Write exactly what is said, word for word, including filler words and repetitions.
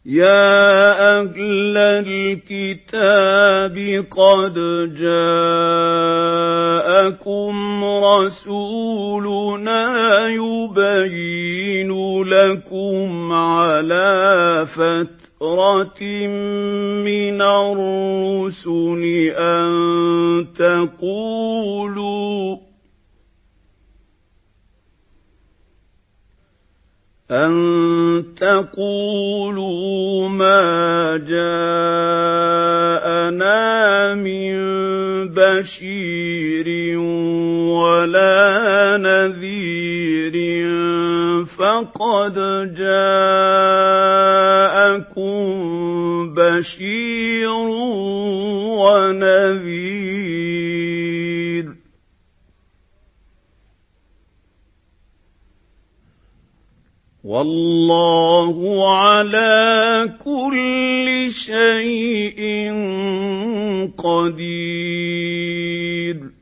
يَا أَهْلَ الْكِتَابِ قَدْ جَاءَكُمْ رَسُولُنَا يُبَيِّنُ لَكُمْ عَلَىٰ فَتْرَةٍ مِّنَ الرُّسُلِ أَن تَقُولُوا أَن تَقُولُوا مَا جَاءَنَا مِن بَشِيرٍ وَلَا نَذِيرٍ فَقَدْ جَاءَكُم بَشِيرٌ وَنَذِيرٌ ۗ وَاللَّهُ عَلَىٰ كُلِّ شَيْءٍ قَدِيرٌ.